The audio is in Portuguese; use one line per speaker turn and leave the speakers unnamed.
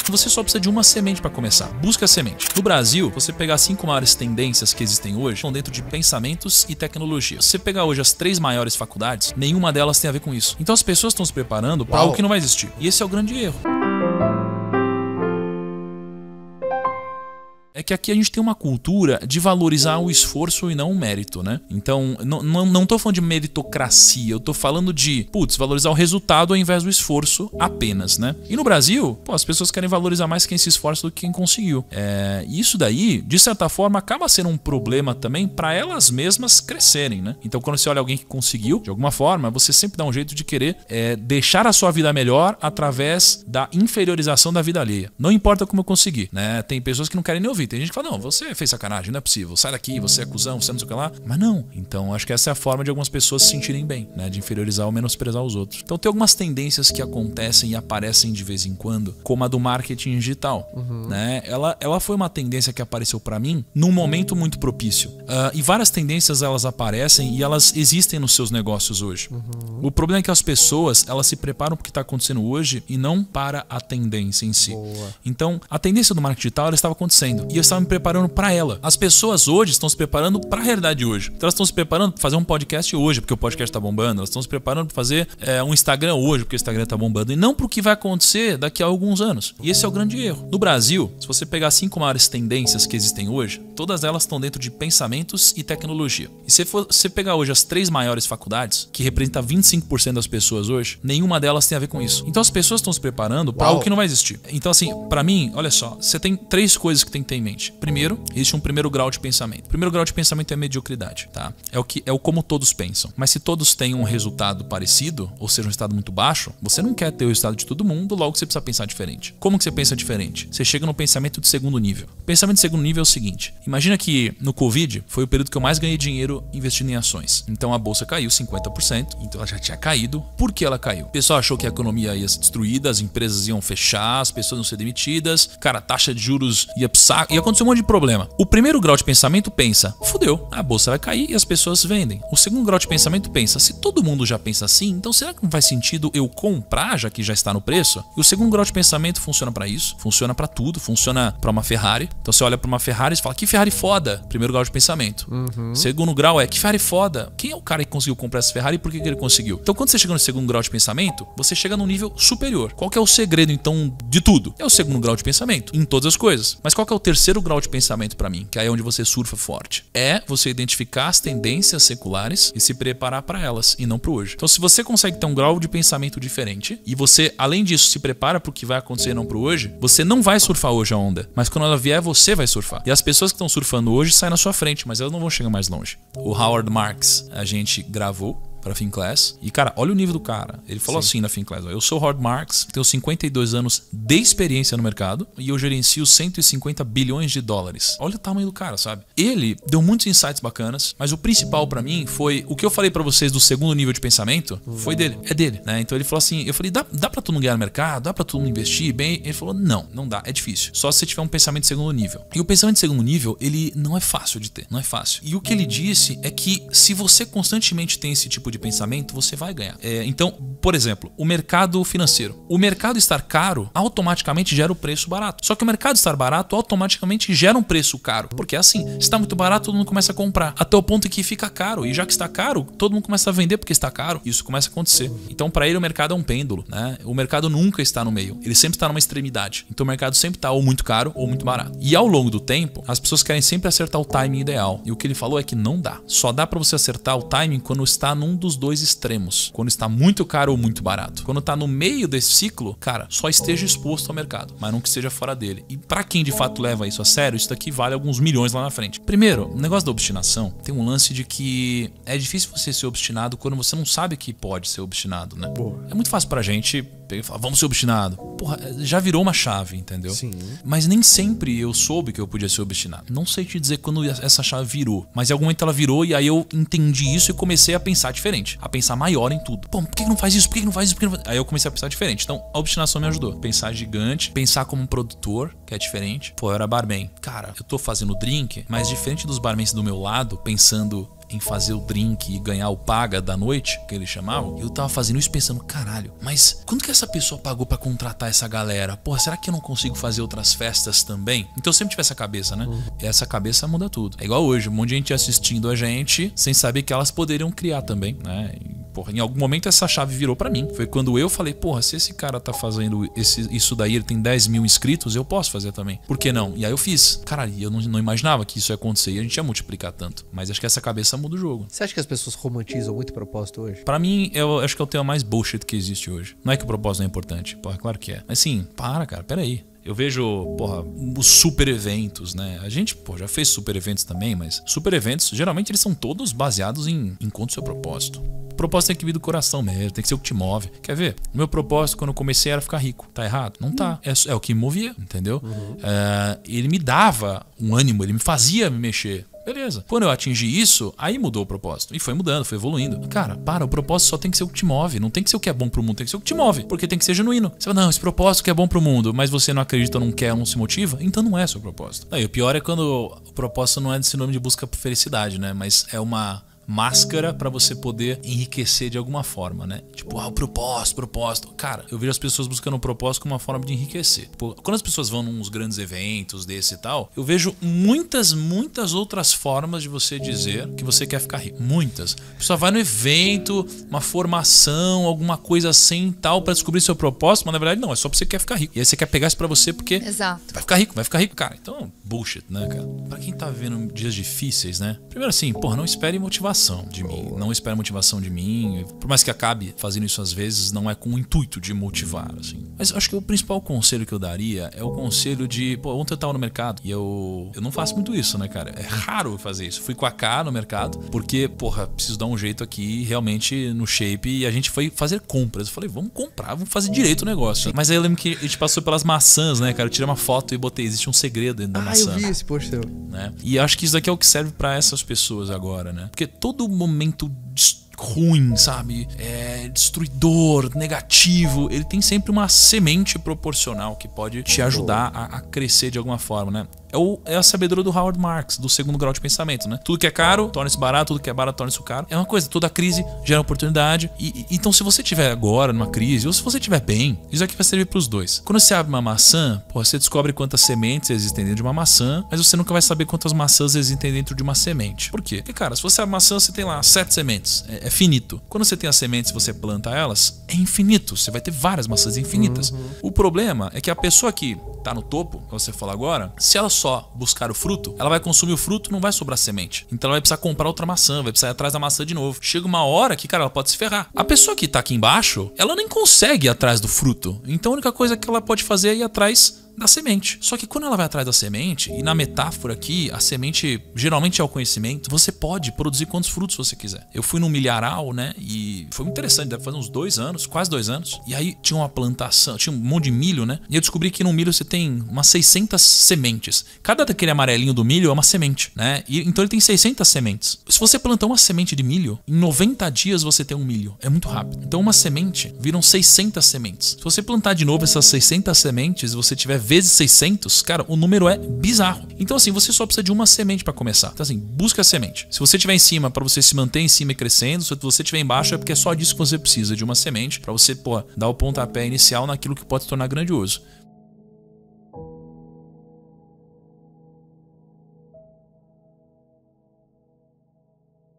Você só precisa de uma semente para começar. Busca a semente. No Brasil, você pegar as 5 maiores tendências que existem hoje, estão dentro de pensamentos e tecnologia. Se você pegar hoje as 3 maiores faculdades, nenhuma delas tem a ver com isso. Então as pessoas estão se preparando para algo que não vai existir. E esse é o grande erro. É que aqui a gente tem uma cultura de valorizar o esforço e não o mérito, né? Então, não tô falando de meritocracia, eu tô falando de, valorizar o resultado ao invés do esforço apenas, né? E no Brasil, as pessoas querem valorizar mais quem se esforça do que quem conseguiu. E isso daí, de certa forma, acaba sendo um problema também para elas mesmas crescerem, né? Então, quando você olha alguém que conseguiu, de alguma forma, você sempre dá um jeito de querer deixar a sua vida melhor através da inferiorização da vida alheia. Não importa como eu consegui, né? Tem pessoas que não querem nem ouvir. Tem gente que fala, não, você fez sacanagem, não é possível, sai daqui, você é cuzão, você não sei o que lá. Mas não. Então, acho que essa é a forma de algumas pessoas se sentirem bem, né? De inferiorizar ou menosprezar os outros. Então, tem algumas tendências que acontecem e aparecem de vez em quando, como a do marketing digital, né? Ela foi uma tendência que apareceu pra mim num momento muito propício. E várias tendências, elas aparecem e elas existem nos seus negócios hoje. O problema é que as pessoas, elas se preparam pro que tá acontecendo hoje e não para a tendência em si.
Boa.
Então, a tendência do marketing digital, ela estava acontecendo. E eu estava me preparando para ela. As pessoas hoje estão se preparando para a realidade de hoje. Então elas estão se preparando para fazer um podcast hoje, porque o podcast está bombando. Elas estão se preparando para fazer um Instagram hoje, porque o Instagram está bombando. E não para o que vai acontecer daqui a alguns anos. E esse é o grande erro. No Brasil, se você pegar as 5 maiores tendências que existem hoje, todas elas estão dentro de pensamentos e tecnologia. E se você pegar hoje as 3 maiores faculdades, que representam 25% das pessoas hoje, nenhuma delas tem a ver com isso. Então as pessoas estão se preparando para algo que não vai existir. Então assim, para mim, olha só, você tem 3 coisas que tem que ter em mente. Primeiro, existe um primeiro grau de pensamento. O primeiro grau de pensamento é a mediocridade, tá? É o como todos pensam. Mas se todos têm um resultado parecido, ou seja, um resultado muito baixo, você não quer ter o resultado de todo mundo, logo você precisa pensar diferente. Como que você pensa diferente? Você chega no pensamento de segundo nível. O pensamento de segundo nível é o seguinte: imagina que no Covid foi o período que eu mais ganhei dinheiro investindo em ações. Então a bolsa caiu 50%, então ela já tinha caído. Por que ela caiu? O pessoal achou que a economia ia ser destruída, as empresas iam fechar, as pessoas iam ser demitidas, cara, a taxa de juros ia acontecer um monte de problema. O primeiro grau de pensamento pensa, fudeu, a bolsa vai cair e as pessoas vendem. O segundo grau de pensamento pensa, se todo mundo já pensa assim, então será que não faz sentido eu comprar, já que já está no preço? E o segundo grau de pensamento funciona para isso, funciona para tudo, funciona para uma Ferrari. Então você olha para uma Ferrari e fala, que Ferrari foda. Primeiro grau de pensamento. Segundo grau é, que Ferrari foda. Quem é o cara que conseguiu comprar essa Ferrari e por que ele conseguiu? Então quando você chega no segundo grau de pensamento, você chega num nível superior. Qual que é o segredo então de tudo? É o segundo grau de pensamento, em todas as coisas. Mas qual que é o terceiro grau de pensamento para mim, que é onde você surfa forte? É você identificar as tendências seculares e se preparar para elas e não para hoje. Então se você consegue ter um grau de pensamento diferente e você, além disso, se prepara para o que vai acontecer e não para hoje, você não vai surfar hoje a onda, mas quando ela vier, você vai surfar. E as pessoas que estão surfando hoje saem na sua frente, mas elas não vão chegar mais longe. O Howard Marks, a gente gravou para Finclass. E, cara, olha o nível do cara. Ele falou assim na Finclass: eu sou Howard Marks, tenho 52 anos de experiência no mercado e eu gerencio 150 bilhões de dólares. Olha o tamanho do cara, sabe? Ele deu muitos insights bacanas, mas o principal para mim foi o que eu falei para vocês do segundo nível de pensamento, foi dele. É dele, né? Então ele falou assim, eu falei, dá para todo mundo ganhar no mercado? Dá para todo mundo investir bem? Ele falou, não dá, é difícil. Só se você tiver um pensamento de segundo nível. E o pensamento de segundo nível, ele não é fácil de ter, não é fácil. E o que ele disse é que se você constantemente tem esse tipo de pensamento, você vai ganhar. Então, por exemplo, o mercado financeiro. O mercado estar caro automaticamente gera o preço barato. Só que o mercado estar barato automaticamente gera um preço caro. Porque é assim, se está muito barato, todo mundo começa a comprar. Até o ponto em que fica caro. E já que está caro, todo mundo começa a vender porque está caro. Isso começa a acontecer. Então, para ele, o mercado é um pêndulo, né? O mercado nunca está no meio. Ele sempre está numa extremidade. Então, o mercado sempre está ou muito caro ou muito barato. E ao longo do tempo, as pessoas querem sempre acertar o timing ideal. E o que ele falou é que não dá. Só dá para você acertar o timing quando está num dos dois extremos. Quando está muito caro ou muito barato. Quando está no meio desse ciclo, cara, só esteja exposto ao mercado, mas não que esteja fora dele. E para quem de fato leva isso a sério, isso daqui vale alguns milhões lá na frente. Primeiro, o negócio da obstinação tem um lance de que é difícil você ser obstinado quando você não sabe que pode ser obstinado, né? Boa. É muito fácil pra gente pegar e falar, vamos ser obstinado. Porra, já virou uma chave, entendeu?
Sim.
Mas nem sempre eu soube que eu podia ser obstinado. Não sei te dizer quando essa chave virou, mas em algum momento ela virou e aí eu entendi isso e comecei a pensar diferente, a pensar maior em tudo. Pô, por que não faz isso? Por que não faz isso? Aí eu comecei a pensar diferente. Então, a obstinação me ajudou. Pensar gigante, pensar como um produtor, que é diferente. Pô, eu era barman. Cara, eu tô fazendo drink, mas diferente dos barmans do meu lado, pensando em fazer o drink e ganhar o paga da noite, que eles chamavam, eu tava fazendo isso pensando, caralho, mas quanto que essa pessoa pagou pra contratar essa galera? Porra, será que eu não consigo fazer outras festas também? Então eu sempre tive essa cabeça, né? E essa cabeça muda tudo. É igual hoje, um monte de gente assistindo a gente sem saber que elas poderiam criar também, né? Porra, em algum momento essa chave virou pra mim. Foi quando eu falei, porra, se esse cara tá fazendo isso daí, ele tem 10 mil inscritos, eu posso fazer também. Por que não? E aí eu fiz. Caralho, eu não imaginava que isso ia acontecer e a gente ia multiplicar tanto. Mas acho que essa cabeça muda o jogo.
Você acha que as pessoas romantizam muito o propósito hoje?
Pra mim, eu acho que é o tema mais bullshit que existe hoje. Não é que o propósito não é importante. Porra, claro que é. Mas sim, cara, peraí. Eu vejo, porra, os super eventos, né? A gente, já fez super eventos também, mas super eventos, geralmente eles são todos baseados em encontro do seu propósito. O propósito tem que vir do coração mesmo, tem que ser o que te move. Quer ver? O meu propósito quando eu comecei era ficar rico. Tá errado? Não tá. É o que me movia, entendeu? Ele me dava um ânimo, ele me fazia me mexer. Beleza. Quando eu atingi isso, aí mudou o propósito. E foi mudando, foi evoluindo. Cara, o propósito só tem que ser o que te move. Não tem que ser o que é bom pro mundo, tem que ser o que te move. Porque tem que ser genuíno. Você fala, não, esse propósito que é bom pro mundo, mas você não acredita, não quer, não se motiva, então não é seu propósito. Aí, o pior é quando o propósito não é de sinônimo de busca por felicidade, né? Mas é uma máscara pra você poder enriquecer de alguma forma, né? Tipo, o propósito. Cara, eu vejo as pessoas buscando o propósito como uma forma de enriquecer. Quando as pessoas vão nos grandes eventos desse e tal, eu vejo muitas outras formas de você dizer que você quer ficar rico. Muitas. A pessoa vai no evento, uma formação, alguma coisa assim e tal, pra descobrir seu propósito, mas na verdade não, é só porque você quer ficar rico. E aí você quer pegar isso pra você porque
Exato.
vai ficar rico, cara. Então, bullshit, né, cara? Pra quem tá vivendo dias difíceis, né? Primeiro assim, não espere motivação de mim. Não espere motivação de mim. Por mais que acabe fazendo isso às vezes, não é com o intuito de motivar, assim. Mas acho que o principal conselho que eu daria é o conselho de, ontem eu tava no mercado e eu não faço muito isso, né, cara? É raro fazer isso. Fui com a K no mercado porque, preciso dar um jeito aqui realmente no shape e a gente foi fazer compras. Eu falei, vamos comprar, vamos fazer direito o negócio. Mas aí eu lembro que a gente passou pelas maçãs, né, cara? Eu tirei uma foto e botei, existe um segredo dentro da maçã.
Eu vi esse post seu.
Né? E acho que isso daqui é o que serve pra essas pessoas agora, né? Porque todo momento ruim, sabe? Destruidor, negativo, ele tem sempre uma semente proporcional que pode te ajudar a crescer de alguma forma, né? É a sabedoria do Howard Marks, do segundo grau de pensamento, né? Tudo que é caro, torna-se barato, tudo que é barato, torna-se caro. É uma coisa, toda crise gera oportunidade. Então, se você estiver agora numa crise, ou se você estiver bem, isso aqui vai servir pros dois. Quando você abre uma maçã, você descobre quantas sementes existem dentro de uma maçã, mas você nunca vai saber quantas maçãs existem dentro de uma semente. Por quê? Porque, cara, se você abre maçã, você tem lá 7 sementes. É finito. Quando você tem as sementes e você planta elas, é infinito. Você vai ter várias maçãs infinitas. O problema é que a pessoa que tá no topo, que você falou agora, se ela só buscar o fruto, ela vai consumir o fruto, não vai sobrar semente. Então ela vai precisar comprar outra maçã, vai precisar ir atrás da maçã de novo. Chega uma hora que, cara, ela pode se ferrar. A pessoa que tá aqui embaixo, ela nem consegue ir atrás do fruto. Então a única coisa que ela pode fazer é ir atrás da semente. Só que quando ela vai atrás da semente, e na metáfora aqui, a semente geralmente é o conhecimento, você pode produzir quantos frutos você quiser. Eu fui num milharal, né? E foi muito interessante, deve fazer uns 2 anos, quase 2 anos. E aí tinha uma plantação, tinha um monte de milho, né? E eu descobri que no milho você tem umas 600 sementes. Cada daquele amarelinho do milho é uma semente, né? E então ele tem 600 sementes. Se você plantar uma semente de milho, em 90 dias você tem um milho. É muito rápido. Então uma semente viram 600 sementes. Se você plantar de novo essas 600 sementes e você tiver vezes 600, cara, o número é bizarro. Então assim, você só precisa de uma semente para começar. Então assim, busca a semente. Se você estiver em cima, para você se manter em cima e crescendo, se você estiver embaixo, é porque é só disso que você precisa, de uma semente, para você, dar o pontapé inicial naquilo que pode se tornar grandioso.